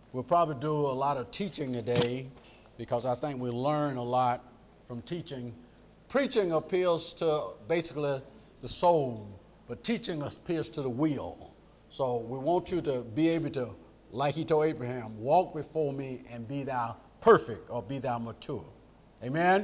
We'll probably do a lot of teaching today because I think we learn a lot from teaching. Preaching appeals to basically the soul, but teaching appeals to the will. So we want you to be able to, like he told Abraham, walk before me and be thou perfect or be thou mature. Amen?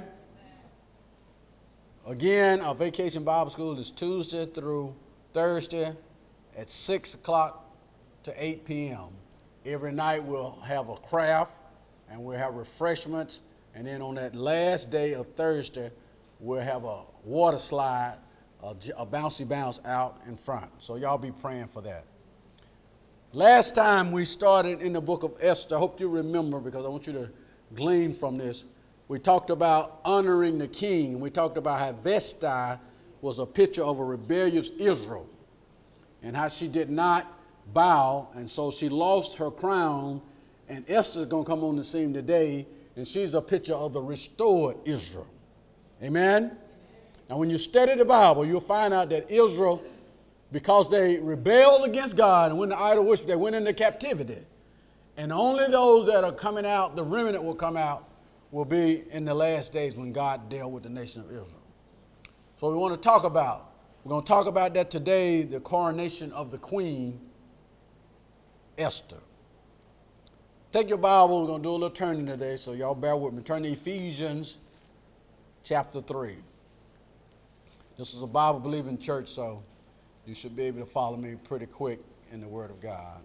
Again, our Vacation Bible School is Tuesday through Thursday at 6 o'clock to 8 p.m. Every night we'll have a craft and we'll have refreshments. And then on that last day of Thursday, we'll have a water slide, a bouncy bounce out in front. So y'all be praying for that. Last time we started in the book of Esther, I hope you remember because I want you to glean from this. We talked about honoring the king, and we talked about how Vashti was a picture of a rebellious Israel and how she did not bow, and so she lost her crown, and Esther's going to come on the scene today, and she's a picture of the restored Israel. Amen? Now, when you study the Bible, you'll find out that Israel, because they rebelled against God and went to idol worship, they went into captivity. And only those that are coming out, the remnant will come out, will be in the last days when God dealt with the nation of Israel. So we're going to talk about that today, the coronation of the Queen Esther. Take your Bible, we're going to do a little turning today, so y'all bear with me. Turn to Ephesians chapter 3. This is a Bible-believing church, so you should be able to follow me pretty quick in the Word of God.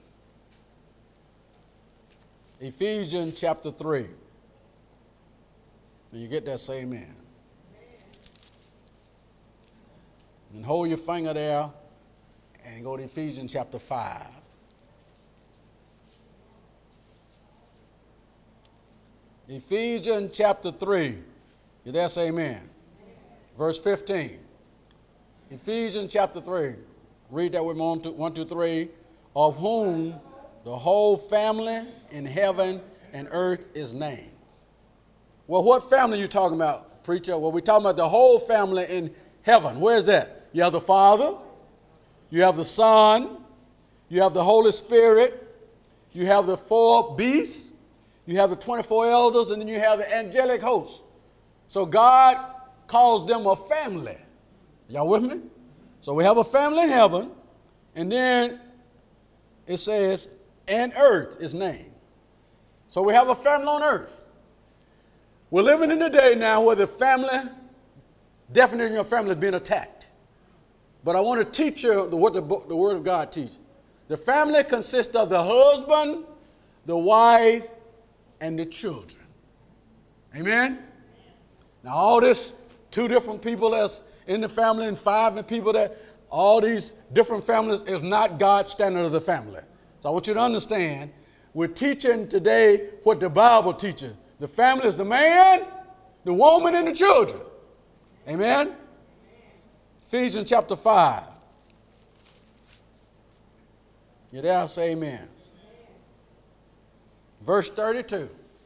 Ephesians chapter 3. When you get that, say amen. And hold your finger there and go to Ephesians chapter 5. Ephesians chapter 3. You there, say amen. Verse 15. Ephesians chapter 3. Read that with me, 1, 2, 3. Of whom the whole family in heaven and earth is named. Well, what family are you talking about, preacher? Well, we're talking about the whole family in heaven. Where's that? You have the Father, you have the Son, you have the Holy Spirit, you have the 4 beasts, you have the 24 elders, and then you have the angelic host. So God calls them a family. Y'all with me? So we have a family in heaven, and then it says, and earth is named. So we have a family on earth. We're living in a day now where the family, definition of family is being attacked. But I want to teach you what the Word of God teaches. The family consists of the husband, the wife, and the children. Amen? Now all this, 2 different people that's in the family and 5 people that, all these different families is not God's standard of the family. So I want you to understand, we're teaching today what the Bible teaches. The family is the man, the woman, and the children. Amen? Ephesians chapter 5. You there? Say amen. Verse 32.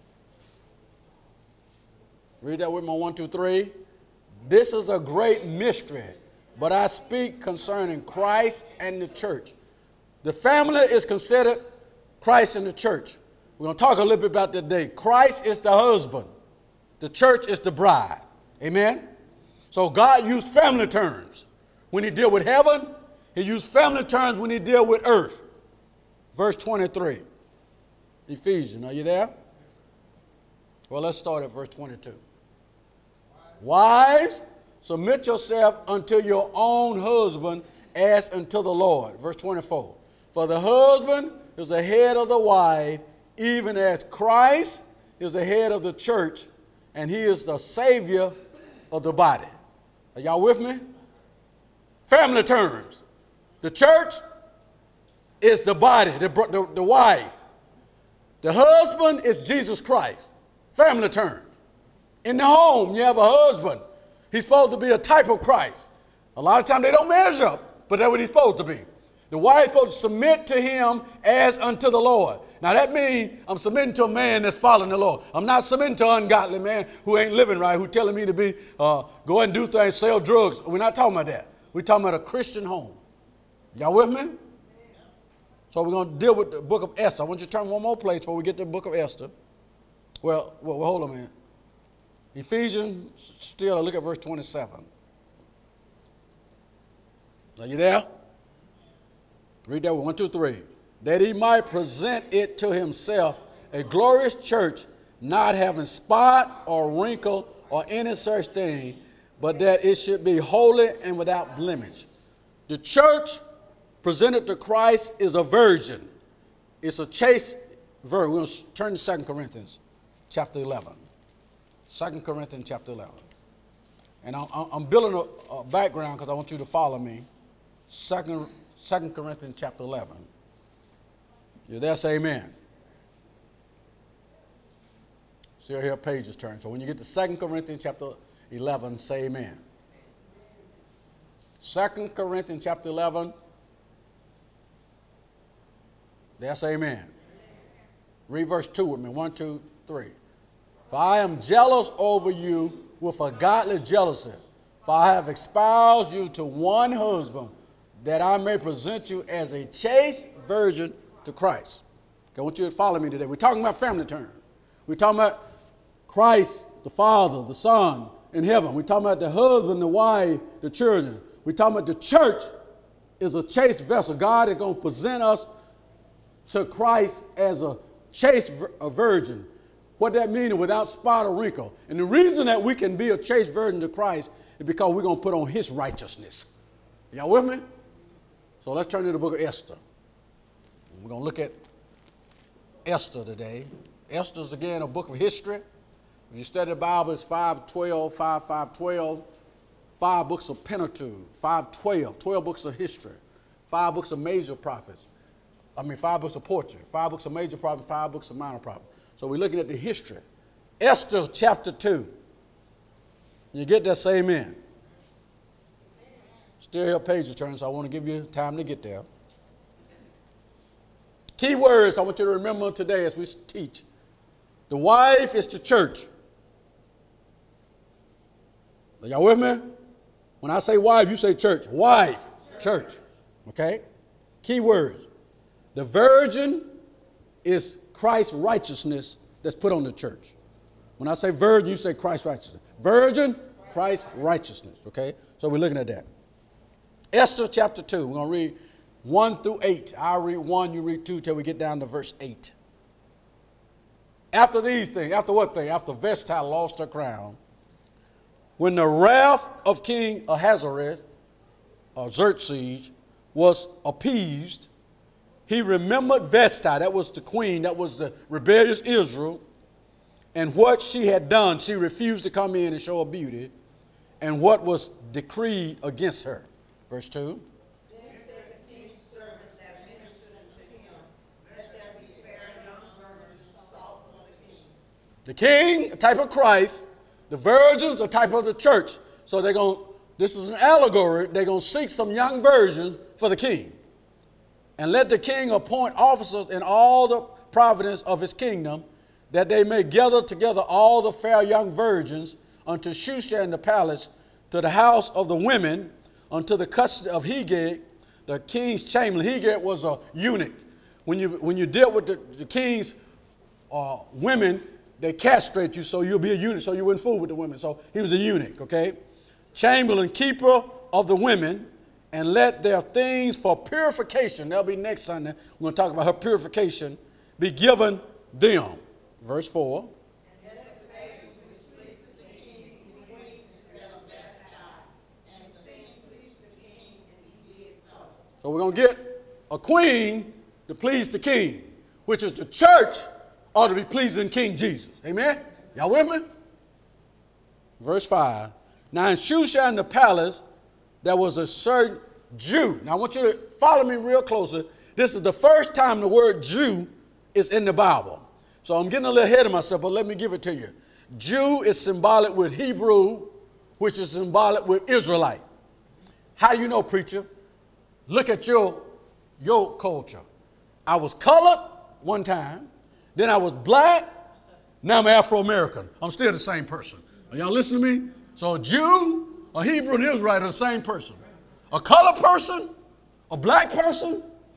Read that with me, 1, 2, 3. This is a great mystery, but I speak concerning Christ and the church. The family is considered Christ and the church. We're going to talk a little bit about that today. Christ is the husband. The church is the bride. Amen? So God used family terms when he dealt with heaven. He used family terms when he dealt with earth. Verse 23. Ephesians, are you there? Well, let's start at verse 22. Wives, submit yourself unto your own husband as unto the Lord. Verse 24. For the husband is the head of the wife, even as Christ is the head of the church, and he is the Savior of the body. Are y'all with me? Family terms. The church is the body, the wife. The husband is Jesus Christ. Family terms. In the home, you have a husband. He's supposed to be a type of Christ. A lot of times they don't measure up, but that's what he's supposed to be. The wife is supposed to submit to him as unto the Lord. Now that means I'm submitting to a man that's following the Lord. I'm not submitting to an ungodly man who ain't living right, who telling me to be, go and do things, sell drugs. We're not talking about that. We're talking about a Christian home. Y'all with me? So we're going to deal with the book of Esther. I want you to turn one more place before we get to the book of Esther. Well, hold on a minute. Ephesians, still, look at verse 27. Are you there? Read that one, 1, 2, 3. That he might present it to himself a glorious church, not having spot or wrinkle or any such thing, but that it should be holy and without blemish. The church presented to Christ is a virgin. It's a chaste virgin. We're going to turn to 2 Corinthians chapter 11. 2 Corinthians chapter 11. And I'm building a background because I want you to follow me. 2 Corinthians chapter 11. You're there, say amen. Still hear pages turn. So when you get to 2 Corinthians chapter 11, say amen. 2 Corinthians chapter 11. There, say amen. Read verse 2 with me. 1, 2, 3. For I am jealous over you with a godly jealousy. For I have espoused you to one husband, that I may present you as a chaste virgin to Christ. Okay, I want you to follow me today. We're talking about family terms. We're talking about Christ, the Father, the Son in heaven. We're talking about the husband, the wife, the children. We're talking about the church is a chaste vessel. God is going to present us to Christ as a chaste virgin. What that means is without spot or wrinkle. And the reason that we can be a chaste virgin to Christ is because we're going to put on his righteousness. Y'all with me? So let's turn to the book of Esther. We're going to look at Esther today. Esther's, again, a book of history. If you study the Bible, it's 5:12, 5:12, 5 books of Pentateuch, 5:12, 12 books of history, 5 books of major prophets. 5 books of poetry, 5 books of major prophets, 5 books of minor prophets. So we're looking at the history. Esther chapter 2. You get that, say amen. Still your page turn, so I want to give you time to get there. Key words I want you to remember today as we teach. The wife is the church. Are y'all with me? When I say wife, you say church. Wife, church. Okay? Key words. The virgin is Christ's righteousness that's put on the church. When I say virgin, you say Christ's righteousness. Virgin, Christ's righteousness. Okay? So we're looking at that. Esther chapter 2. We're going to read 1 through 8. I'll read 1, you read 2 till we get down to verse 8. After these things, after what thing? After Vashti lost her crown, when the wrath of King Ahasuerus, or Xerxes, was appeased, he remembered Vashti, that was the queen, that was the rebellious Israel, and what she had done. She refused to come in and show her beauty, and what was decreed against her. Verse 2. Then said the king's servant that ministered unto him, let there be fair young virgins sought for the king. The king, a type of Christ, the virgins, a type of the church. So this is an allegory, they're going to seek some young virgins for the king. And let the king appoint officers in all the province of his kingdom, that they may gather together all the fair young virgins unto Shushan the palace, to the house of the women, unto the custody of Heged, the king's chamberlain. Heged was a eunuch. When you deal with the king's women, they castrate you so you'll be a eunuch, so you wouldn't fool with the women. So he was a eunuch, okay? Chamberlain, keeper of the women, and let their things for purification, that'll be next Sunday, we're going to talk about her purification, be given them. Verse 4. So we're going to get a queen to please the king, which is the church ought to be pleasing King Jesus. Amen? Y'all with me? Verse 5. Now in Shushan the palace, there was a certain Jew. Now I want you to follow me real closely. This is the first time the word Jew is in the Bible. So I'm getting a little ahead of myself, but let me give it to you. Jew is symbolic with Hebrew, which is symbolic with Israelite. How do you know, preacher? Look at your culture. I was colored one time, then I was black, now I'm Afro-American. I'm still the same person. Are y'all listening to me? So a Jew, a Hebrew, and Israelite are the same person. A colored person, a black person,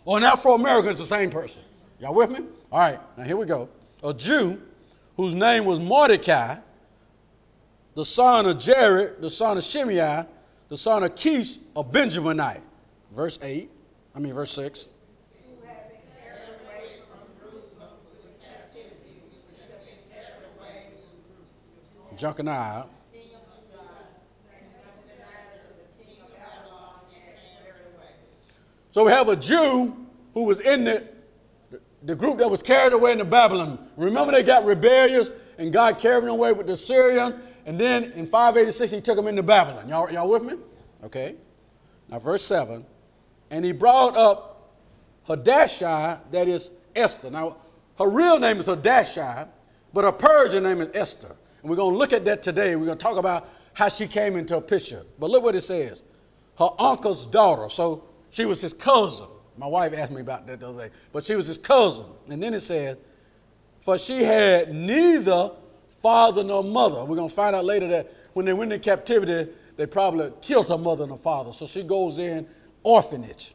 Or an Afro-American is the same person. Y'all with me? All right, now here we go. A Jew whose name was Mordecai, the son of Jared, the son of Shimei, the son of Kish, a Benjaminite. Verse 6. Who had been carried away from Jerusalem with the captivity, which had been carried away in Jeconiah. king of Judah, and Nebuchadnezzar, the king of Babylon, had carried away. So we have a Jew who was in the group that was carried away into Babylon. Remember they got rebellious and God carried them away with the Syrian. And then in 586 he took them into Babylon. Y'all with me? Okay. Now verse 7. And he brought up Hadassah, that is Esther. Now her real name is Hadassah, but her Persian name is Esther. And we're going to look at that today. We're going to talk about how she came into a picture. But look what it says. Her uncle's daughter. So she was his cousin. My wife asked me about that the other day. But she was his cousin. And then it said, for she had neither father nor mother. We're going to find out later that when they went into captivity, they probably killed her mother and her father. So she goes in orphanage.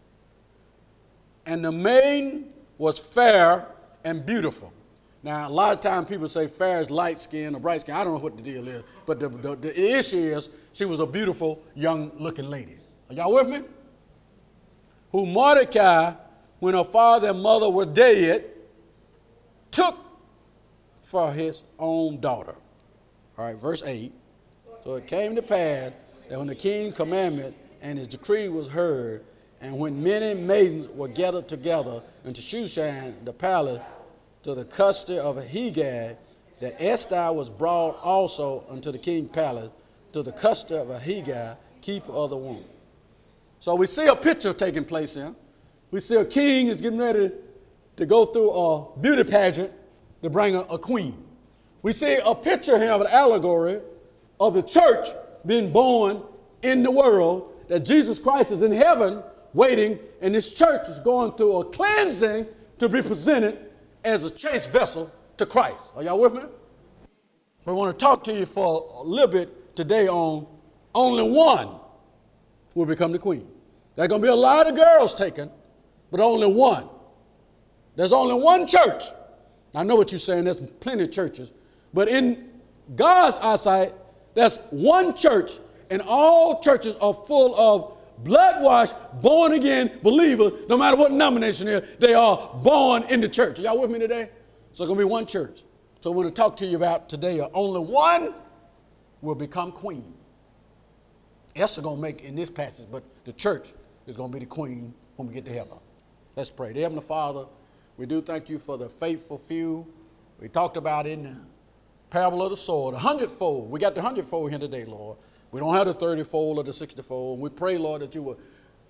And the maiden was fair and beautiful. Now, a lot of times people say fair is light skin or bright skin. I don't know what the deal is. But the issue is she was a beautiful young looking lady. Are y'all with me? Who Mordecai, when her father and mother were dead, took for his own daughter. All right, verse 8. So it came to pass that when the king's commandment and his decree was heard, and when many maidens were gathered together unto Shushan the palace to the custody of Hegad, that Esther was brought also unto the king's palace to the custody of Hegad, keeper of the womb. So we see a picture taking place here. We see a king is getting ready to go through a beauty pageant to bring a queen. We see a picture here of an allegory of the church being born in the world, that Jesus Christ is in heaven waiting, and this church is going through a cleansing to be presented as a chaste vessel to Christ. Are y'all with me? So I want to talk to you for a little bit today on only one will become the queen. There's going to be a lot of girls taken, but only one. There's only one church. I know what you're saying, there's plenty of churches, but in God's eyesight, there's one church, and all churches are full of blood-washed, born-again believers. No matter what denomination they are born in the church. Are y'all with me today? So it's going to be one church. So I want to talk to you about today, only one will become queen. Esther going to make in this passage, but the church is going to be the queen when we get to heaven. Let's pray. Dear Heavenly Father, we do thank you for the faithful few. We talked about in the parable of the sower, the 100-fold. We got the 100-fold here today, Lord. We don't have the 30-fold or the 60-fold. We pray, Lord, that you will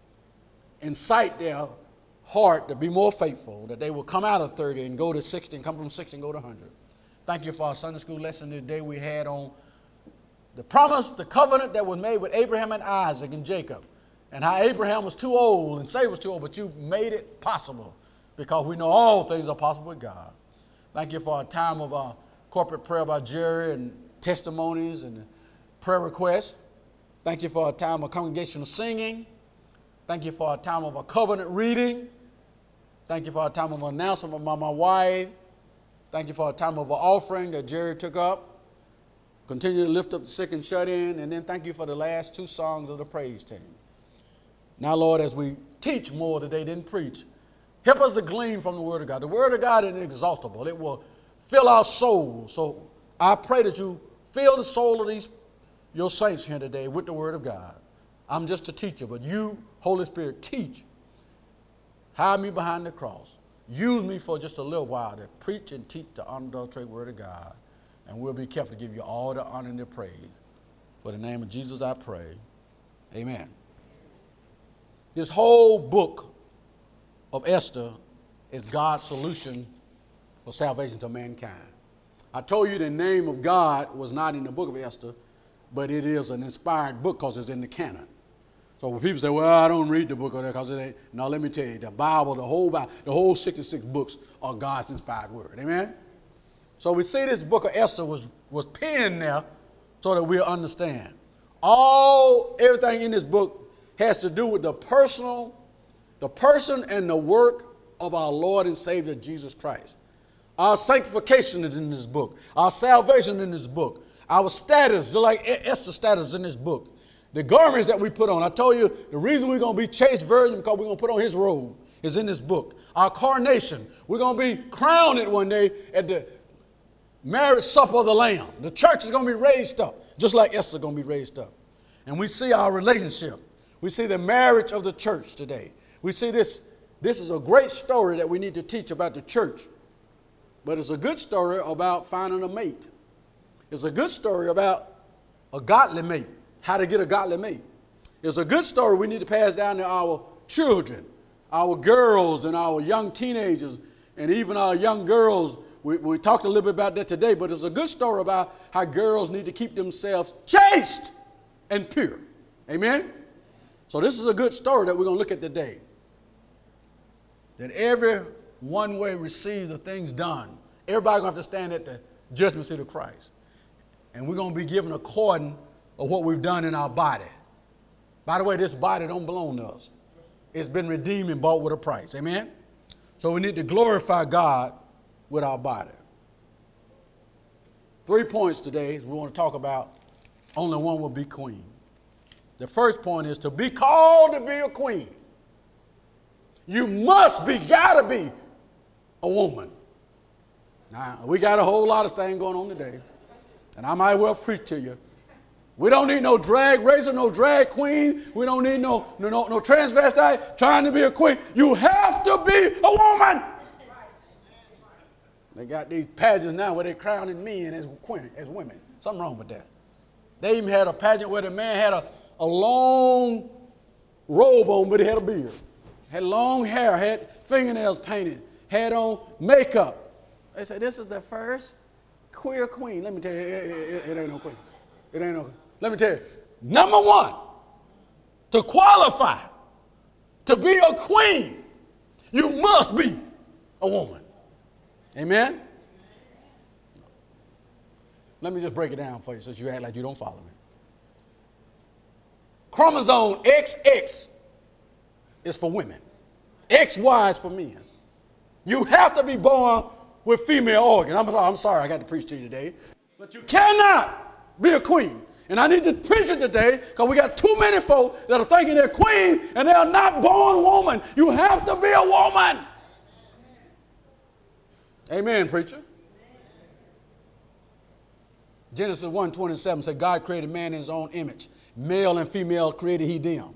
incite their heart to be more faithful, that they will come out of 30 and go to 60 and come from 60 and go to 100. Thank you for our Sunday school lesson today we had on the promise, the covenant that was made with Abraham and Isaac and Jacob, and how Abraham was too old and Sarah was too old, but you made it possible because we know all things are possible with God. Thank you for our time of our corporate prayer by Jerry and testimonies and prayer requests. Thank you for our time of congregational singing. Thank you for our time of a covenant reading. Thank you for our time of announcement by my wife. Thank you for our time of an offering that Jerry took up. Continue to lift up the sick and shut in. And then thank you for the last two songs of the praise team. Now, Lord, as we teach more today than preach, help us to glean from the Word of God. The Word of God is inexhaustible. It will fill our souls. So I pray that you fill the soul of these your saints here today with the Word of God. I'm just a teacher, but you, Holy Spirit, teach. Hide me behind the cross. Use me for just a little while to preach and teach the unadulterated Word of God. And we'll be careful to give you all the honor and the praise. For the name of Jesus I pray. Amen. This whole book of Esther is God's solution for salvation to mankind. I told you the name of God was not in the book of Esther, but it is an inspired book because it's in the canon. So when people say, well, I don't read the book of that because it ain't. No, let me tell you, the Bible, the whole 66 books are God's inspired word. Amen? So we see this book of Esther was penned there so that we'll understand. Everything in this book has to do with the personal the person and the work of our Lord and Savior Jesus Christ. Our sanctification is in this book. Our salvation in this book. Our status, just like Esther's status in this book. The garments that we put on. I told you the reason we're going to be chaste virgin because we're going to put on his robe is in this book. Our coronation. We're going to be crowned one day at the marriage supper of the Lamb. The church is going to be raised up, just like Esther is going to be raised up. And we see our relationship. We see the marriage of the church today. We see this. This is a great story that we need to teach about the church. But it's a good story about finding a mate. It's a good story about a godly mate, how to get a godly mate. It's a good story we need to pass down to our children, our girls and our young teenagers, and even our young girls. We talked a little bit about that today, but it's a good story about how girls need to keep themselves chaste and pure. Amen? So this is a good story that we're going to look at today. That every one way receives the things done. Everybody's going to have to stand at the judgment seat of Christ. And we're going to be given according to what we've done in our body. By the way, this body don't belong to us. It's been redeemed and bought with a price. Amen? So we need to glorify God with our body. 3 points today we want to talk about. Only one will be queen. The first point is to be called to be a queen. You gotta be a woman. Now, we got a whole lot of things going on today, and I might well preach to you. We don't need no drag racer, no drag queen. We don't need no transvestite trying to be a queen. You have to be a woman. They got these pageants now where they're crowning men as women. Something wrong with that. They even had a pageant where the man had a long robe on, but he had a beard. Had long hair, had fingernails painted, had on makeup. They said, this is the first queer queen. Let me tell you, it ain't no queen. It ain't no. Let me tell you, number one, to qualify to be a queen, you must be a woman. Amen? Let me just break it down for you since you act like you don't follow me. Chromosome XX is for women. XY is for men. You have to be born with female organs. I'm sorry, I got to preach to you today. But you cannot be a queen. And I need to preach it today because we got too many folk that are thinking they're queen and they are not born woman. You have to be a woman. Amen, preacher. Genesis 1:27 said God created man in his own image. Male and female created he them.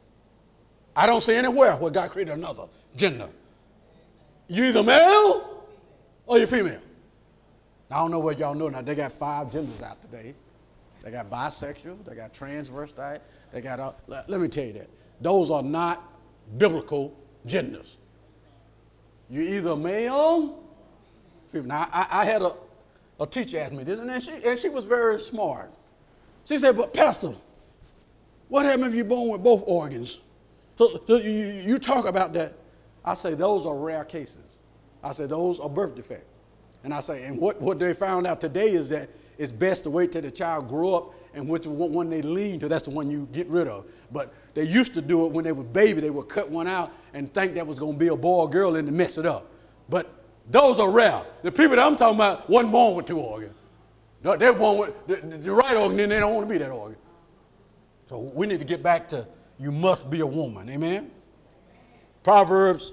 I don't see anywhere where God created another gender. You either male or you're female. I don't know what y'all know now. They got 5 genders out today. They got bisexual. They got transvestite. They got, let me tell you that. Those are not biblical genders. You're either male, female. Now, I had a teacher ask me this, and she was very smart. She said, but Pastor, what happens if you're born with both organs? So you talk about that. I say those are rare cases. I say those are birth defects. And I say, and what they found out today is that it's best to wait till the child grow up, and which one they lean to, that's the one you get rid of. But they used to do it when they were baby. They would cut one out and think that was going to be a boy or girl and to mess it up. But those are rare. The people that I'm talking about wasn't born with 2 organs. They're born with the right organ, and they don't want to be that organ. So we need to get back to you must be a woman. Amen? Proverbs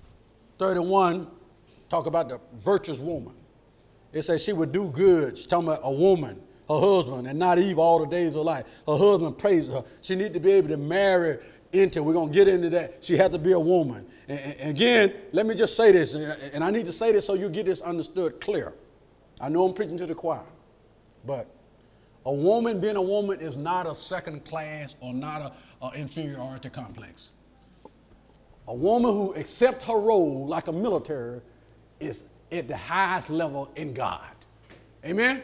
31 talk about the virtuous woman. It says she would do good. She's talking about a woman, her husband, and not evil all the days of her life. Her husband praises her. She needs to be able to marry into. We're going to get into that. She has to be a woman. And again, let me just say this, and I need to say this so you get this understood clear. I know I'm preaching to the choir, but a woman being a woman is not a second class or not an inferiority complex. A woman who accepts her role like a military is at the highest level in God. Amen?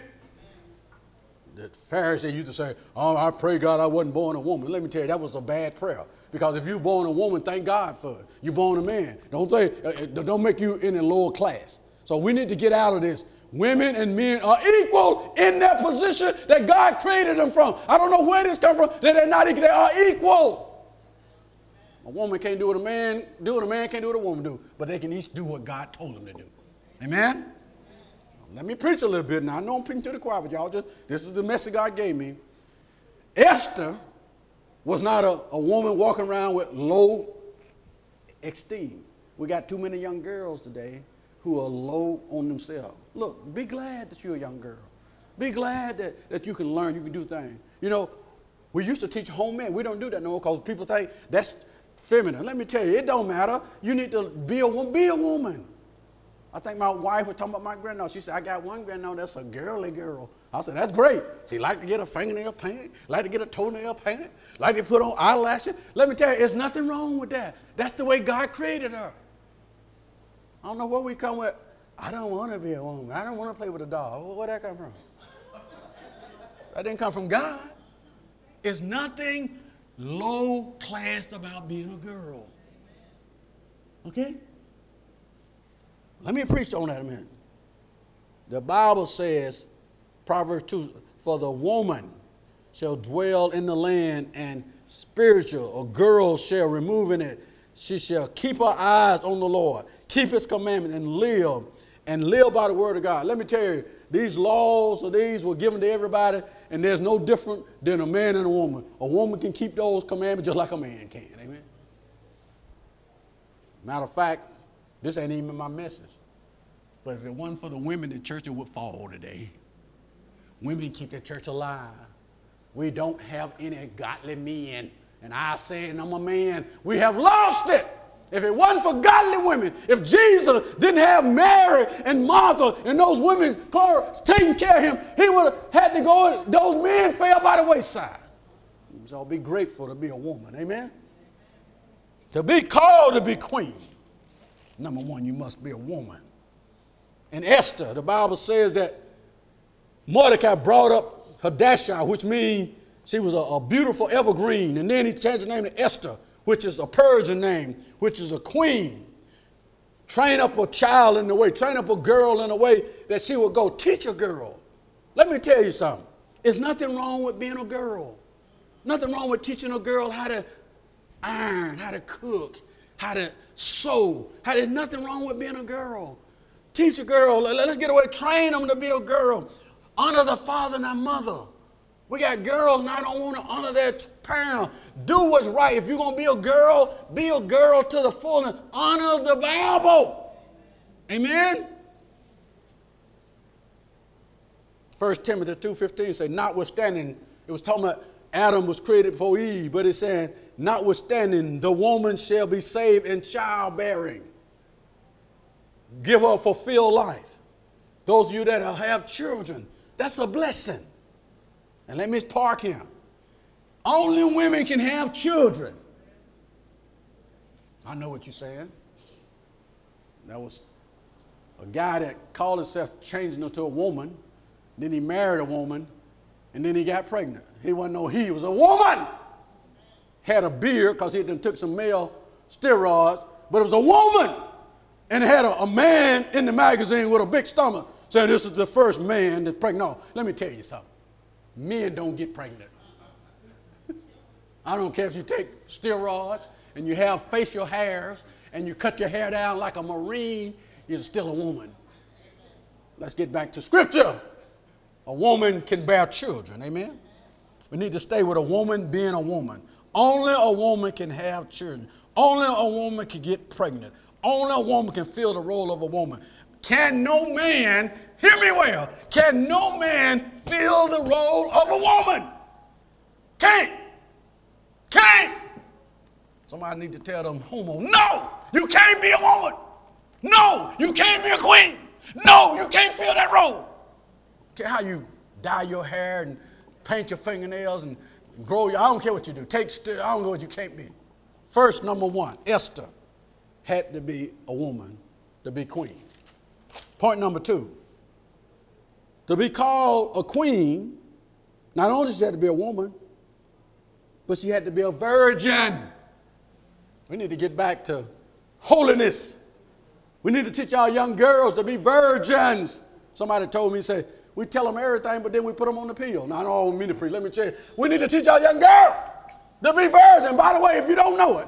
The Pharisees used to say, oh, I pray God I wasn't born a woman. Let me tell you, that was a bad prayer. Because if you're born a woman, thank God for it. You're born a man. Don't make you in a lower class. So we need to get out of this. Women and men are equal in their position that God created them from. I don't know where this comes from, that they're not equal. They are equal. A A woman can't do what a man do, and a man can't do what a woman do. But they can each do what God told them to do. Amen? Let me preach a little bit now. I know I'm preaching to the choir, but y'all this is the message God gave me. Esther was not a woman walking around with low esteem. We got too many young girls today who are low on themselves. Look, be glad that you're a young girl. Be glad that you can learn, you can do things. You know, we used to teach home men. We don't do that no more because people think that's feminine. Let me tell you, it don't matter. You need to be a woman. Be a woman. I think my wife was talking about my granddaughter. She said, I got one granddaughter that's a girly girl. I said, that's great. She like to get a fingernail painted, like to get a toenail painted, like to put on eyelashes. Let me tell you, there's nothing wrong with that. That's the way God created her. I don't know where we come with, I don't want to be a woman. I don't want to play with a doll. Where'd that come from? That didn't come from God. It's nothing low class about being a girl. Okay? Let me preach on that a minute. The Bible says, Proverbs 2, for the woman shall dwell in the land, and spiritual, a girl shall remove in it. She shall keep her eyes on the Lord, keep his commandments, and live by the word of God. Let me tell you, these laws of these were given to everybody, and there's no different than a man and a woman. A woman can keep those commandments just like a man can. Amen. Matter of fact, this ain't even my message. But if it wasn't for the women, the church would fall today. Women keep the church alive. We don't have any godly men. And I say, and I'm a man, we have lost it. If it wasn't for godly women, if Jesus didn't have Mary and Martha and those women taking care of him, he would have had to go, those men fell by the wayside. So be grateful to be a woman. Amen? To be called to be queen. Number one, you must be a woman. And Esther, the Bible says that Mordecai brought up Hadassah, which means she was a beautiful evergreen. And then he changed the name to Esther, which is a Persian name, which is a queen. Train up a child in the way, train up a girl in the way that she would go. Teach a girl. Let me tell you something. There's nothing wrong with being a girl. Nothing wrong with teaching a girl how to iron, how to cook, how to sew. There's nothing wrong with being a girl. Teach a girl. Let's get away. Train them to be a girl. Honor the father and the mother. We got girls now don't want to honor their parents. Do what's right. If you're going to be a girl to the full and honor the Bible. Amen? 1 Timothy 2:15 say, notwithstanding, it was talking about Adam was created before Eve, but it's saying, notwithstanding, the woman shall be saved in childbearing. Give her a fulfilled life. Those of you that have children, that's a blessing. And let me park here. Only women can have children. I know what you're saying. That was a guy that called himself changing into a woman. Then he married a woman. And then he got pregnant. He wasn't no he was a woman. Had a beard because he done took some male steroids. But it was a woman. And had a man in the magazine with a big stomach saying this is the first man that's pregnant. No, let me tell you something. Men don't get pregnant. I don't care if you take steroids and you have facial hairs and you cut your hair down like a Marine, you're still a woman. Let's get back to Scripture. A woman can bear children. Amen? We need to stay with a woman being a woman. Only a woman can have children. Only a woman can get pregnant. Only a woman can fill the role of a woman. Can no man, hear me well, can no man fill the role of a woman? Can't. Somebody need to tell them homo, no, you can't be a woman. No, you can't be a queen. No, you can't fill that role. Care how you dye your hair and paint your fingernails and grow your, I don't care what you do. I don't know what you can't be. First, number one, Esther had to be a woman to be queen. Point number two, to be called a queen, not only she had to be a woman, but she had to be a virgin. We need to get back to holiness. We need to teach our young girls to be virgins. Somebody told me, say, we tell them everything, but then we put them on the pill. Now, I don't mean to preach. Let me tell you, we need to teach our young girls to be virgin. By the way, if you don't know it,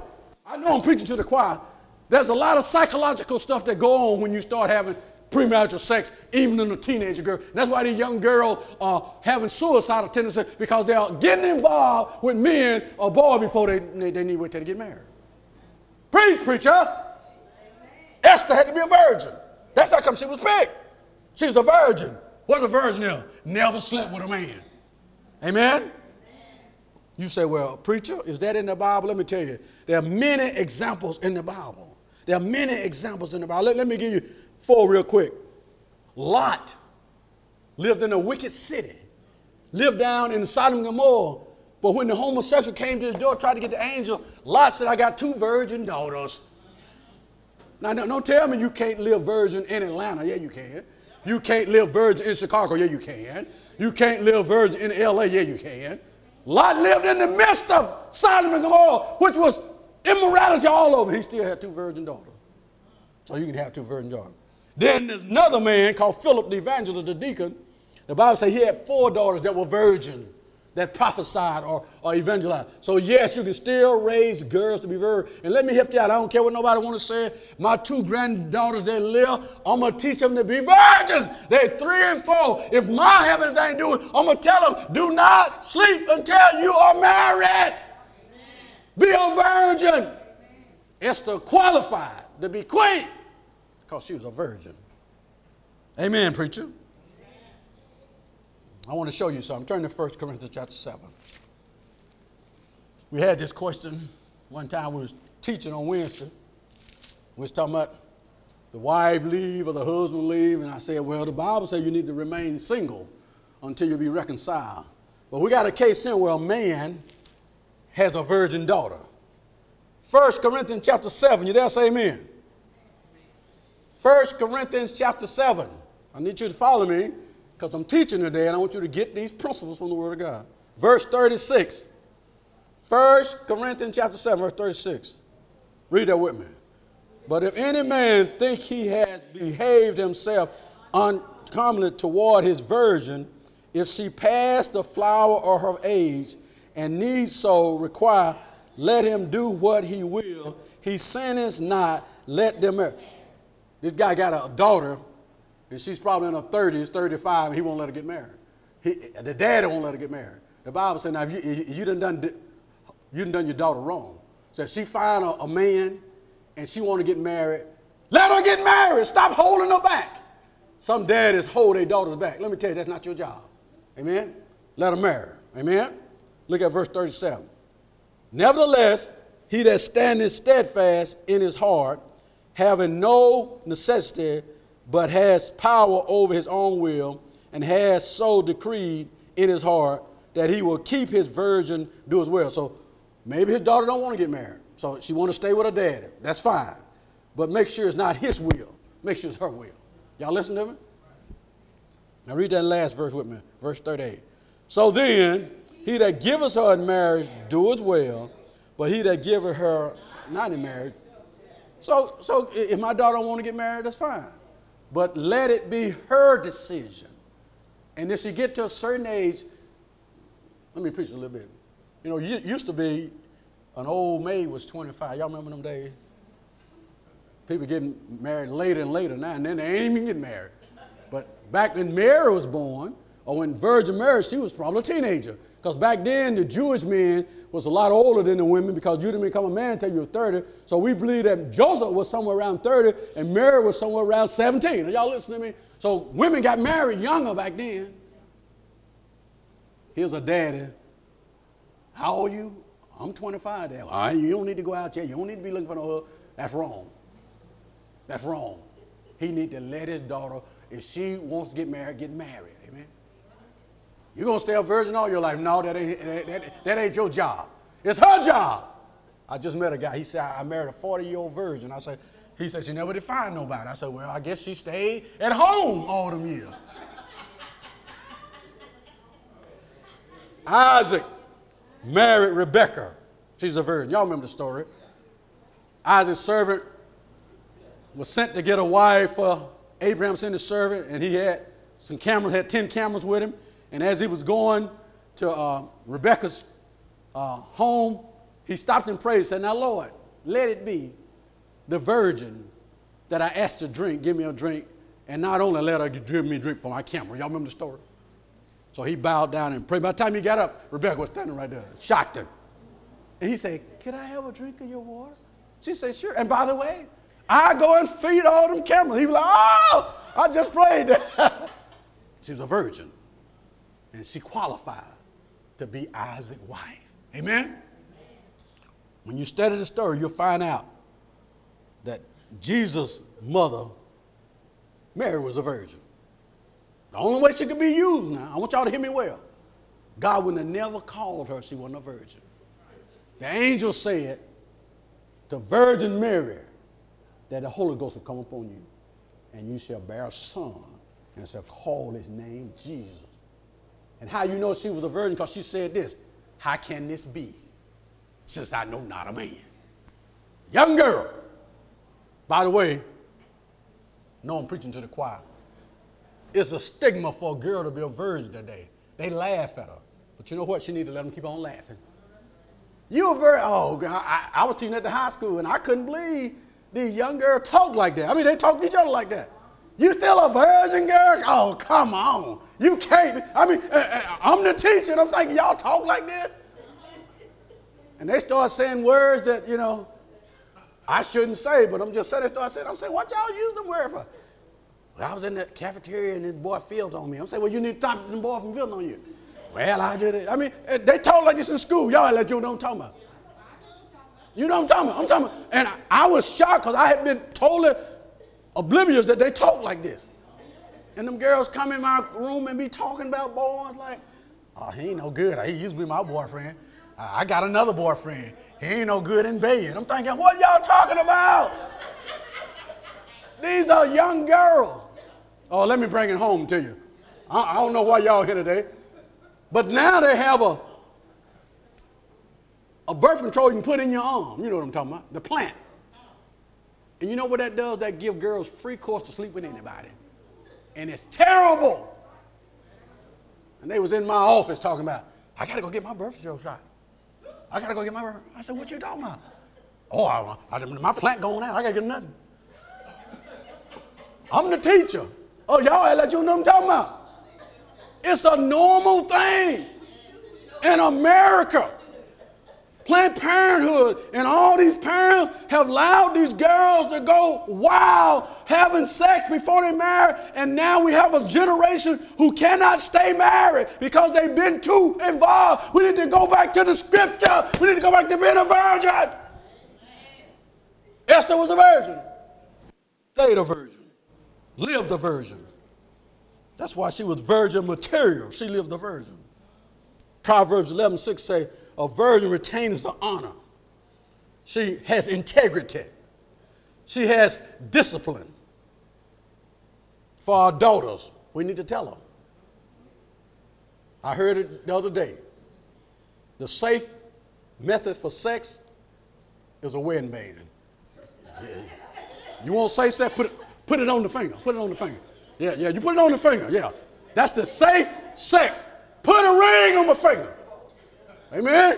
I know I'm preaching to the choir. There's a lot of psychological stuff that go on when you start having premarital sex, even in a teenager girl. That's why these young girls are having suicidal tendencies, because they are getting involved with men or boys before they need to wait till they get married. Preach, preacher. Amen. Esther had to be a virgin. That's how come she was picked. She was a virgin. What's a virgin is? Never slept with a man. Amen? You say, well, preacher, is that in the Bible? Let me tell you, there are many examples in the Bible. There are many examples in the Bible. Let me give you 4 real quick. Lot lived in a wicked city, lived down in Sodom and Gomorrah. But when the homosexual came to his door, tried to get the angel, Lot said, I got 2 virgin daughters. Now, don't tell me you can't live virgin in Atlanta. Yeah, you can. You can't live virgin in Chicago. Yeah, you can. You can't live virgin in L.A. Yeah, you can. Lot lived in the midst of Sodom and Gomorrah, which was immorality all over. He still had 2 virgin daughters. So you can have 2 virgin daughters. Then there's another man called Philip the evangelist, the deacon. The Bible says he had 4 daughters that were virgin, that prophesied or evangelized. So yes, you can still raise girls to be virgin. And let me help you out. I don't care what nobody want to say. My 2 granddaughters that live, I'm going to teach them to be virgins. They're 3 and 4. If mine have anything to do with it, I'm going to tell them, do not sleep until you are married. Amen. Be a virgin. Amen. Esther qualified to be queen because she was a virgin. Amen, preacher. I want to show you something. Turn to 1 Corinthians chapter 7. We had this question one time. We was teaching on Wednesday. We was talking about the wife leave or the husband leave. And I said, well, the Bible says you need to remain single until you be reconciled. But we got a case here where a man has a virgin daughter. 1 Corinthians chapter 7. You there? Say amen. 1 Corinthians chapter 7. I need you to follow me, because I'm teaching today, and I want you to get these principles from the Word of God. Verse 36. 1 Corinthians chapter 7, verse 36. Read that with me. But if any man think he has behaved himself uncommonly toward his virgin, if she pass the flower of her age, and needs so require, let him do what he will. He sinneth not, let them marry. This guy got a daughter, and she's probably in her 30s, 35, and he won't let her get married. The daddy won't let her get married. The Bible says, now, if you done your daughter wrong. So if she find a man and she want to get married, let her get married. Stop holding her back. Some daddies hold their daughters back. Let me tell you, that's not your job. Amen? Let her marry. Amen? Look at verse 37. Nevertheless, he that standeth steadfast in his heart, having no necessity, but has power over his own will, and has so decreed in his heart that he will keep his virgin, do as well. So maybe his daughter don't want to get married. So she want to stay with her daddy. That's fine. But make sure it's not his will. Make sure it's her will. Y'all listen to me? Now read that last verse with me, verse 38. So then, he that giveth her in marriage doeth well, but he that giveth her not in marriage. So if my daughter don't want to get married, that's fine. But let it be her decision. And if she get to a certain age, let me preach a little bit. You know, used to be an old maid was 25. Y'all remember them days? People getting married later and later now, and then they ain't even getting married. But back when Mary was born, or when Virgin Mary, she was probably a teenager. Because back then, the Jewish men was a lot older than the women, because you didn't become a man until you were 30. So we believe that Joseph was somewhere around 30 and Mary was somewhere around 17. Are y'all listening to me? So women got married younger back then. Here's a daddy. How old are you? I'm 25. Dad. All right, you don't need to go out yet. You don't need to be looking for no husband. That's wrong. That's wrong. He need to let his daughter, if she wants to get married, get married. Amen. You're going to stay a virgin all your life? No, that ain't your job. It's her job. I just met a guy. He said, I married a 40-year-old virgin. He said, she never did find nobody. I said, well, I guess she stayed at home all them years. Isaac married Rebekah. She's a virgin. Y'all remember the story. Isaac's servant was sent to get a wife for Abraham sent his servant, and he had 10 camels with him. And as he was going to Rebekah's home, he stopped and prayed and said, now, Lord, let it be the virgin that I asked to drink, give me a drink, and not only let her give me a drink for my camera. Y'all remember the story? So he bowed down and prayed. By the time he got up, Rebecca was standing right there, shocked him. And he said, "Can I have a drink of your water?" She said, "Sure. And by the way, I go and feed all them camels." He was like, "Oh, I just prayed that." She was a virgin. And she qualified to be Isaac's wife. Amen? When you study the story, you'll find out that Jesus' mother, Mary, was a virgin. The only way she could be used now, I want y'all to hear me well, God would have never called her she wasn't a virgin. The angel said to Virgin Mary that the Holy Ghost will come upon you, and you shall bear a son, and shall call his name Jesus. And how you know she was a virgin? Because she said this, "How can this be, since I know not a man?" Young girl. By the way, no, I'm preaching to the choir. It's a stigma for a girl to be a virgin today. They laugh at her. But you know what? She need to let them keep on laughing. You a virgin? Oh, God, I was teaching at the high school, and I couldn't believe these young girls talk like that. I mean, they talk to each other like that. You still a virgin, girl? Oh, come on. You can't. I mean, I'm the teacher, and I'm thinking, y'all talk like this? And they start saying words that, you know, I shouldn't say, but I'm just saying, they start saying, I'm saying, what y'all use them word for? Well, I was in the cafeteria, and this boy filled on me. I'm saying, well, you need to stop them boy from filling on you. Well, I did it. I mean, they talk like this in school. Y'all let you know what I'm talking about. You know what I'm talking about? I'm talking about. And I was shocked because I had been totally oblivious that they talk like this. And them girls come in my room and be talking about boys like, "Oh, he ain't no good. He used to be my boyfriend. I got another boyfriend. He ain't no good in bed." I'm thinking, what y'all talking about? These are young girls. Oh, let me bring it home to you. I don't know why y'all here today. But now they have a birth control you can put in your arm. You know what I'm talking about? The plant. And you know what that does? That gives girls free course to sleep with anybody. And it's terrible. And they was in my office talking about, "I got to go get my birth control shot. I got to go get my birth." I said, "What you talking about?" "Oh, my plant going out. I got to get nothing." I'm the teacher. "Oh, y'all ain't let you know what I'm talking about." It's a normal thing in America. Planned Parenthood and all these parents have allowed these girls to go wild, having sex before they marry, and now we have a generation who cannot stay married because they've been too involved. We need to go back to the scripture. We need to go back to being a virgin. Esther was a virgin, stayed a virgin, lived a virgin. That's why she was virgin material. She lived a virgin. Proverbs 11:6 say, "A virgin retains the honor. She has integrity. She has discipline." For our daughters, we need to tell them. I heard it the other day. The safe method for sex is a wedding band. Yeah. You want safe sex? Put it on the finger. Put it on the finger. Yeah, you put it on the finger. Yeah. That's the safe sex. Put a ring on my finger. Amen.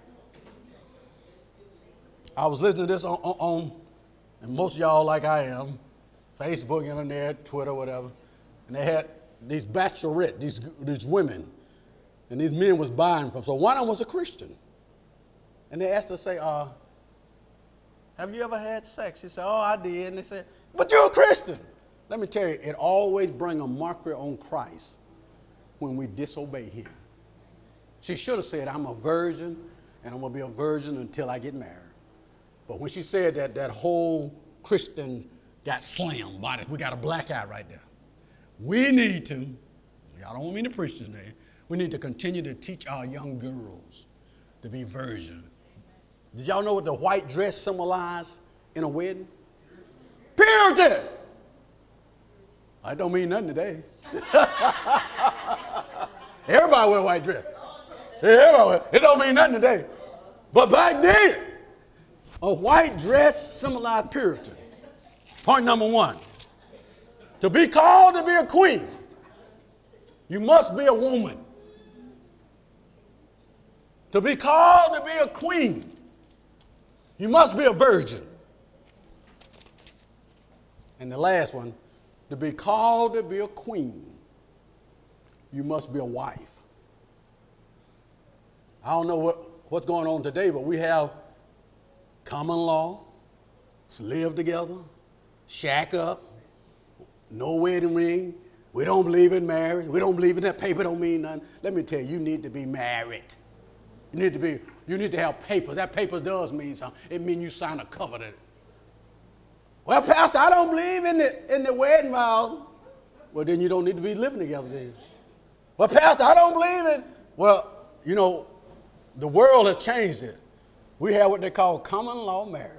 I was listening to this on and most of y'all like I am, Facebook, internet, Twitter, whatever. And they had these bachelorette, these women, and these men was buying from. So one of them was a Christian. And they asked her, say, "Have you ever had sex?" She said, "Oh, I did." And they said, "But you're a Christian." Let me tell you, it always brings a marker on Christ when we disobey him. She should have said, "I'm a virgin, and I'm going to be a virgin until I get married." But when she said that, that whole Christian got slammed by it. We got a black eye right there. We need to, y'all don't want me to preach this name, we need to continue to teach our young girls to be virgin. Did y'all know what the white dress symbolized in a wedding? Purity. I don't mean nothing today. Everybody wear a white dress. It don't mean nothing today. But back then, a white dress symbolized purity. Point number one. To be called to be a queen, you must be a woman. To be called to be a queen, You must be a virgin. And the last one, to be called to be a queen, you must be a wife. I don't know what's going on today, but we have common law, live together, shack up, no wedding ring. We don't believe in marriage. We don't believe in that paper don't mean nothing. Let me tell you, you need to be married. You need to have papers. That paper does mean something. It means you sign a covenant. Well, Pastor, I don't believe in the wedding vows. Well, then you don't need to be living together then. Well, Pastor, I don't believe it. Well, you know, the world has changed it. We have what they call common law marriage.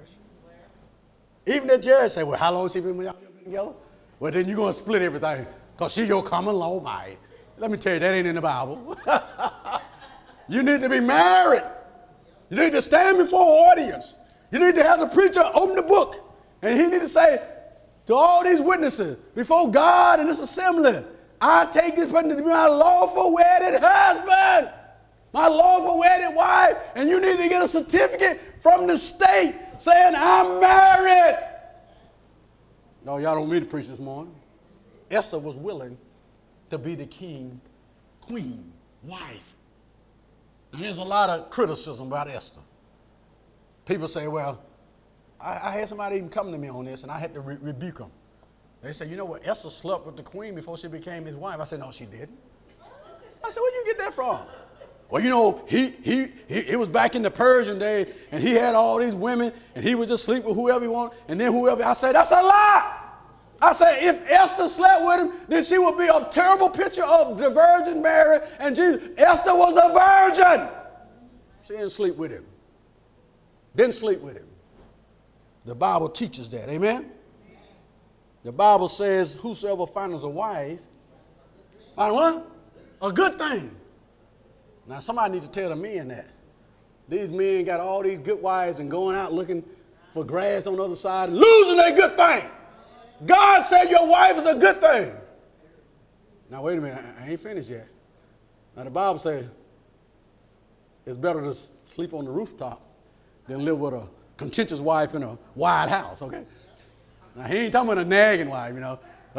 Even the judge say, well, how long has she been together? Well, then you're going to split everything because she's your common law wife. Let me tell you, that ain't in the Bible. You need to be married. You need to stand before an audience. You need to have the preacher open the book. And he need to say to all these witnesses, before God and this assembly, I take this person to be my lawful wedded husband, my lawful wedded wife, and you need to get a certificate from the state saying I'm married. No, y'all don't want me to preach this morning. Esther was willing to be the king, queen, wife. And there's a lot of criticism about Esther. People say, well, I had somebody even come to me on this, and I had to rebuke them. They said, you know what, Esther slept with the queen before she became his wife. I said, no, she didn't. I said, where'd you get that from? Well, you know, he was back in the Persian day, and he had all these women, and he would just sleep with whoever he wanted, and then whoever. I said, that's a lie. I said, if Esther slept with him, then she would be a terrible picture of the Virgin Mary and Jesus. Esther was a virgin. She didn't sleep with him. Didn't sleep with him. The Bible teaches that. Amen? The Bible says, whosoever finds a wife, find what? A good thing. Now, somebody need to tell the men that. These men got all these good wives and going out looking for grass on the other side and losing their good thing. God said your wife is a good thing. Now, wait a minute. I ain't finished yet. Now, the Bible says it's better to sleep on the rooftop than live with a contentious wife in a wide house, okay? Now, he ain't talking about a nagging wife, you know. He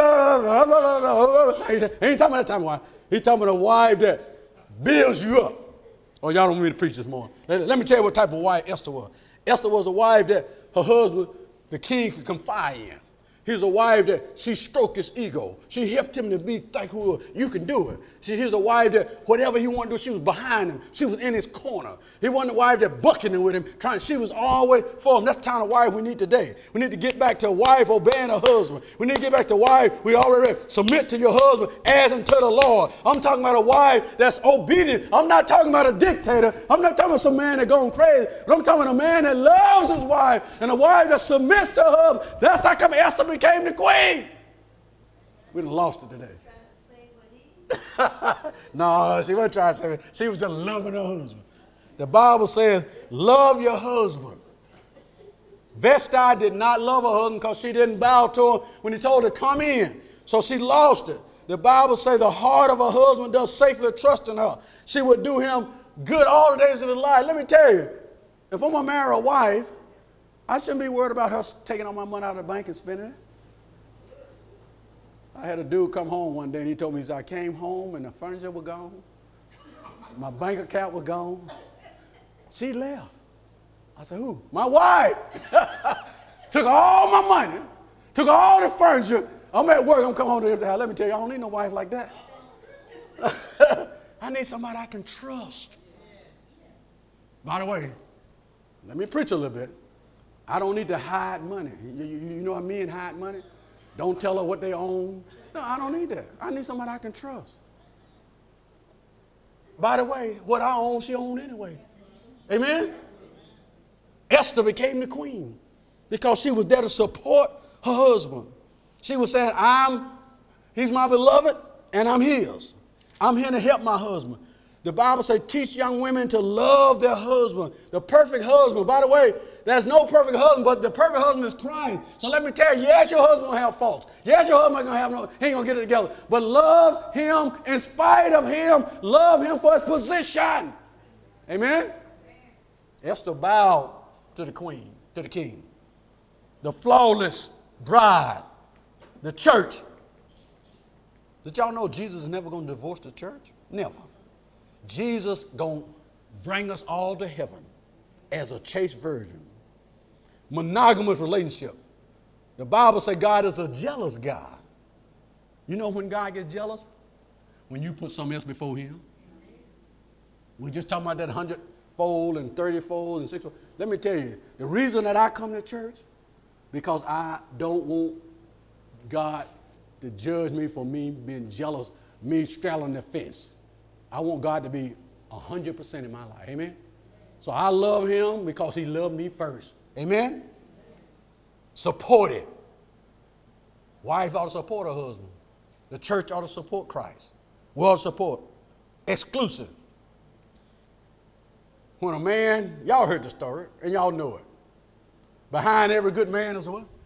ain't talking about that type of wife. He's talking about a wife that builds you up. Oh, y'all don't want me to preach this morning. Let me tell you what type of wife Esther was. Esther was a wife that her husband, the king, could confide in. He was a wife that she stroked his ego. She helped him to think who you can do it. She was a wife that whatever he wanted to do, she was behind him. She was in his corner. He wasn't a wife that bucking with him, she was always for him. That's the kind of wife we need today. We need to get back to a wife obeying her husband. We need to get back to a wife we already read. Submit to your husband as unto the Lord. I'm talking about a wife that's obedient. I'm not talking about a dictator. I'm not talking about some man that's going crazy. But I'm talking about a man that loves his wife and a wife that submits to her husband. That's how come Esther became the queen. We done lost it today. No, she wasn't trying to say it. She was just loving her husband. The Bible says, love your husband. Vesti did not love her husband because she didn't bow to him when he told her to come in. So she lost it. The Bible says the heart of her husband does safely trust in her. She would do him good all the days of his life. Let me tell you, if I'm going to marry a wife, I shouldn't be worried about her taking all my money out of the bank and spending it. I had a dude come home one day and he told me, he said, I came home and the furniture was gone. My bank account was gone. She left. I said, who? My wife. Took all my money. Took all the furniture. I'm at work. I'm coming home to the house. Let me tell you, I don't need no wife like that. I need somebody I can trust. By the way, let me preach a little bit. I don't need to hide money. You know what men hide money? Don't tell her what they own. No, I don't need that. I need somebody I can trust. By the way, what I own, she owned anyway. Amen? Esther became the queen because she was there to support her husband. She was saying, he's my beloved and I'm his. I'm here to help my husband. The Bible says, teach young women to love their husband. The perfect husband. By the way, there's no perfect husband, but the perfect husband is trying. So let me tell you, yes, your husband will have faults. Yes, your husband he ain't going to get it together. But love him in spite of him. Love him for his position. Amen? Esther bowed to the queen, to the king. The flawless bride, the church. Did y'all know Jesus is never going to divorce the church? Never. Jesus going to bring us all to heaven as a chaste virgin. Monogamous relationship. The Bible says God is a jealous God. You know when God gets jealous? When you put something else before him. We're just talking about that 100-fold and 30-fold and 60-fold. Let me tell you, the reason that I come to church, because I don't want God to judge me for me being jealous, me straddling the fence. I want God to be 100% in my life. Amen? So I love him because he loved me first. Amen? Supportive. Wife ought to support her husband. The church ought to support Christ. We ought to support. Exclusive. When a man, y'all heard the story, and y'all know it. Behind every good man is what?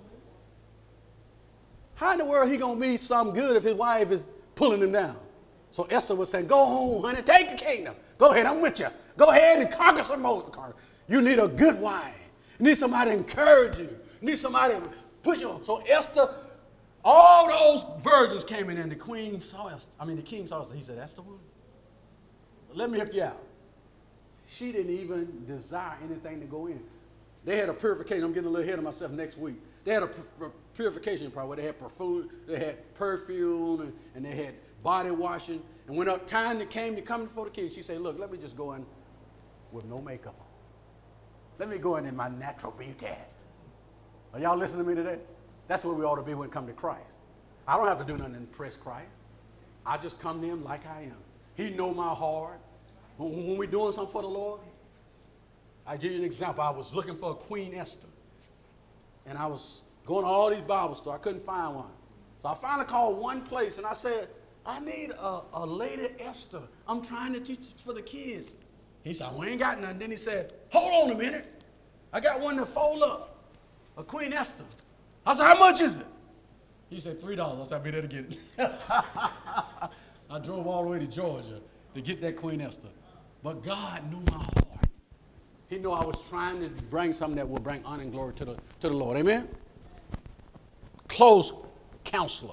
How in the world he going to be something good if his wife is pulling him down? So Esther was saying, go home, honey, take the kingdom. Go ahead, I'm with you. Go ahead and conquer some more. You need a good wife. You need somebody to encourage you. You need somebody to push you on. So Esther, all those virgins came in and the king saw Esther. He said, that's the one. Let me help you out. She didn't even desire anything to go in. They had a purification. I'm getting a little ahead of myself next week. They had a purification part where they had perfume, and they had body washing. And when time came to come before the king, she said, look, let me just go in with no makeup on. Let me go in my natural beauty. Are y'all listening to me today? That's where we ought to be when it comes to Christ. I don't have to do nothing to impress Christ. I just come to him like I am. He know my heart. When we're doing something for the Lord, I give you an example. I was looking for a Queen Esther. And I was going to all these Bible stores. I couldn't find one. So I finally called one place and I said, I need a Lady Esther. I'm trying to teach it for the kids. He said, we ain't got nothing. Then he said, hold on a minute. I got one to fold up. A Queen Esther. I said, how much is it? He said, $3. I said, I'll be there to get it. I drove all the way to Georgia to get that Queen Esther. But God knew my heart. He knew I was trying to bring something that will bring honor and glory to the Lord. Amen? Close counselor.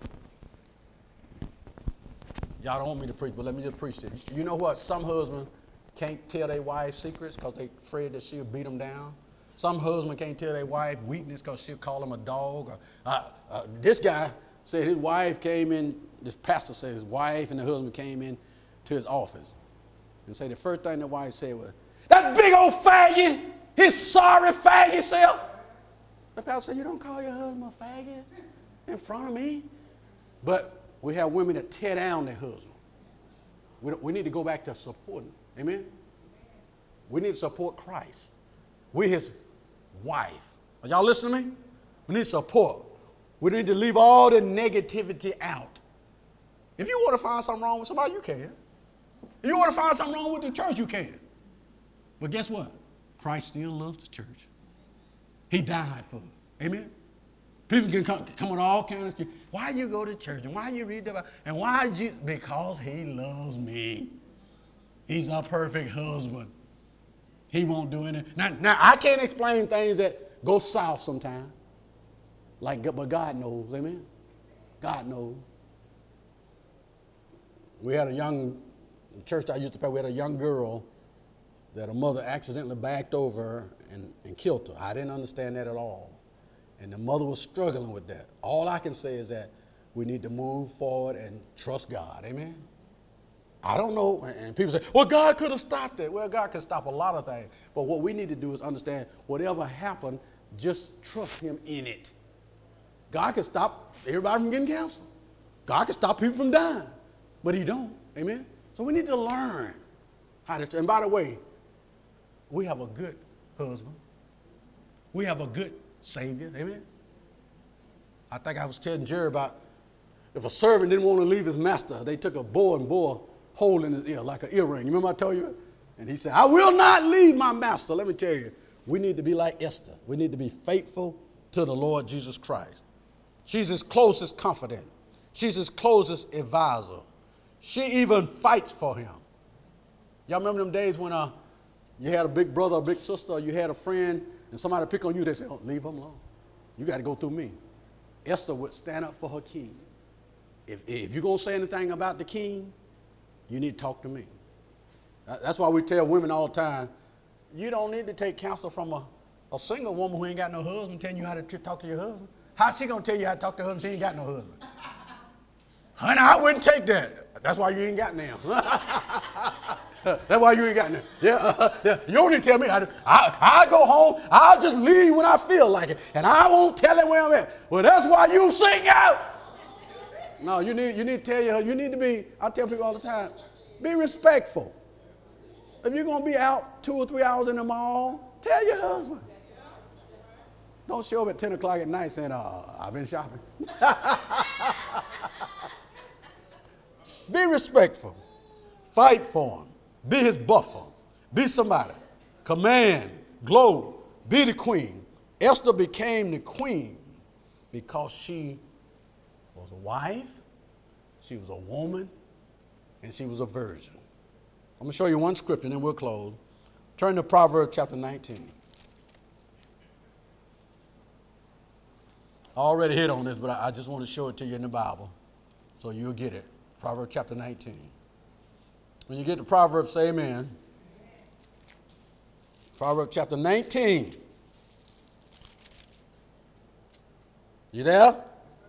Y'all don't want me to preach, but let me just preach it. You know what? Some husbands can't tell their wife secrets because they're afraid that she'll beat them down. Some husbands can't tell their wife weakness because she'll call them a dog. This guy said his wife came in, this pastor said his wife and the husband came in to his office and said the first thing the wife said was, that big old faggot, his sorry faggot self. The pastor said, you don't call your husband a faggot in front of me. But we have women that tear down their husband. We need to go back to supporting. Amen? We need to support Christ. We're his wife. Are y'all listening to me? We need support. We need to leave all the negativity out. If you want to find something wrong with somebody, you can. If you want to find something wrong with the church, you can. But guess what? Christ still loves the church. He died for it. Amen? People can come with all kinds of excuses. Why you go to church? And why you read the Bible? And why you? Because he loves me. He's a perfect husband. He won't do anything. Now I can't explain things that go south sometimes. But God knows. Amen? God knows. We had the church I used to pray, we had a young girl that her mother accidentally backed over and killed her. I didn't understand that at all. And the mother was struggling with that. All I can say is that we need to move forward and trust God. Amen? I don't know. And people say, well, God could have stopped it. Well, God could stop a lot of things. But what we need to do is understand whatever happened, just trust him in it. God can stop everybody from getting cancer. God can stop people from dying. But he don't. Amen? So we need to learn how to. And by the way, we have a good husband. We have a good Savior. Amen? I think I was telling Jerry about if a servant didn't want to leave his master, they took a bow and bore a hole in his ear like an earring. You remember I told you? And he said, I will not leave my master. Let me tell you, we need to be like Esther. We need to be faithful to the Lord Jesus Christ. She's his closest confidant. She's his closest advisor. She even fights for him. Y'all remember them days when You had a big brother, a big sister, or you had a friend, and somebody pick on you, they say, oh, leave them alone. You got to go through me. Esther would stand up for her king. If you're going to say anything about the king, you need to talk to me. That's why we tell women all the time, you don't need to take counsel from a single woman who ain't got no husband telling you how to talk to your husband. How's she going to tell you how to talk to her husband if she ain't got no husband? Honey, I wouldn't take that. That's why you ain't got none. That's why you ain't got none. Yeah. You don't need to tell me how to. I go home. I'll just leave when I feel like it. And I won't tell him where I'm at. Well, that's why you sing out. No, you need to tell you need to be, I tell people all the time, be respectful. If you're going to be out 2 or 3 hours in the mall, tell your husband. Don't show up at 10 o'clock at night saying, I've been shopping. Be respectful. Fight for him. Be his buffer. Be somebody. Command. Glow. Be the queen. Esther became the queen because she was a wife, she was a woman, and she was a virgin. I'm going to show you one scripture and then we'll close. Turn to Proverbs chapter 19. I already hit on this, but I just want to show it to you in the Bible so you'll get it. Proverbs chapter 19. When you get to Proverbs, say amen. Proverbs chapter 19. You there?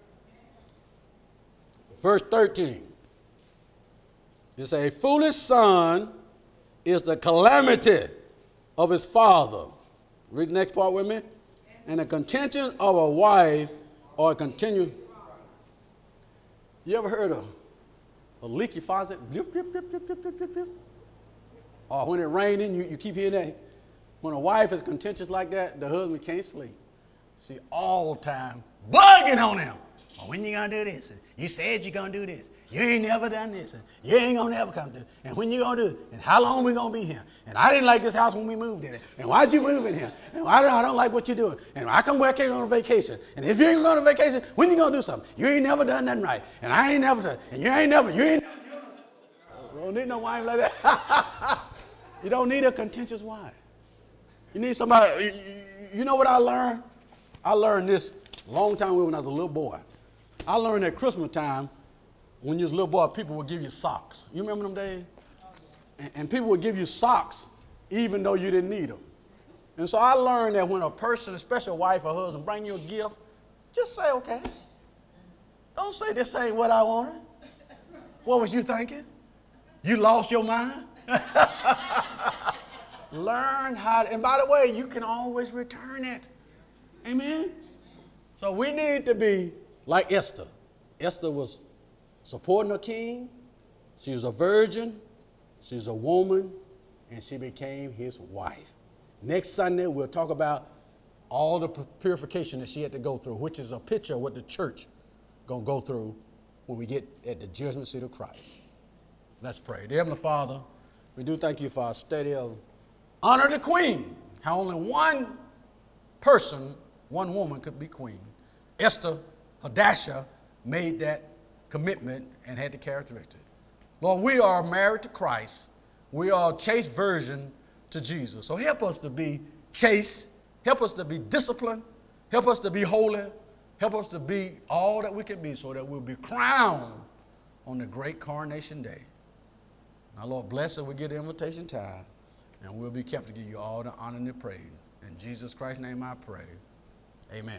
Verse 13. It says, a foolish son is the calamity of his father. Read the next part with me. And the contention of a wife or a continue. You ever heard of a leaky faucet? Drip, drip, drip, drip, drip, drip, drip, drip. Or when it raining, you keep hearing that. When a wife is contentious like that, the husband can't sleep. See, all the time, bugging on him. Well, when you going to do this? You said you're going to do this. You ain't never done this. And you ain't going to ever come to it. And when you going to do it? And how long we going to be here? And I didn't like this house when we moved in it. And why'd you move in here? And I don't like what you're doing. And I come back here on vacation. And if you ain't going on vacation, when you going to do something? You ain't never done nothing right. And I ain't never done. And you ain't never. You don't need no wife like that. You don't need a contentious wife. You need somebody. You know what I learned? I learned this a long time ago when I was a little boy. I learned at Christmas time, when you was a little boy, people would give you socks. You remember them days? And people would give you socks even though you didn't need them. And so I learned that when a person, especially a wife or husband, bring you a gift, just say, okay. Don't say this ain't what I wanted. What was you thinking? You lost your mind? Learn how to, and by the way, you can always return it. Amen? So we need to be like Esther. Esther was supporting her king. She was a virgin. She's a woman. And she became his wife. Next Sunday, we'll talk about all the purification that she had to go through, which is a picture of what the church going to go through when we get at the judgment seat of Christ. Let's pray. Dear Heavenly Father, we do thank you for our study of honor the queen. How only one person, one woman could be queen. Esther, Hadassah, made that commitment and had the characteristic. Lord, we are married to Christ. We are a chaste virgin to Jesus. So help us to be chaste. Help us to be disciplined. Help us to be holy. Help us to be all that we can be so that we'll be crowned on the great coronation day. Now, Lord, bless us. We get the invitation time, and we'll be careful to give you all the honor and the praise. In Jesus Christ's name I pray. Amen.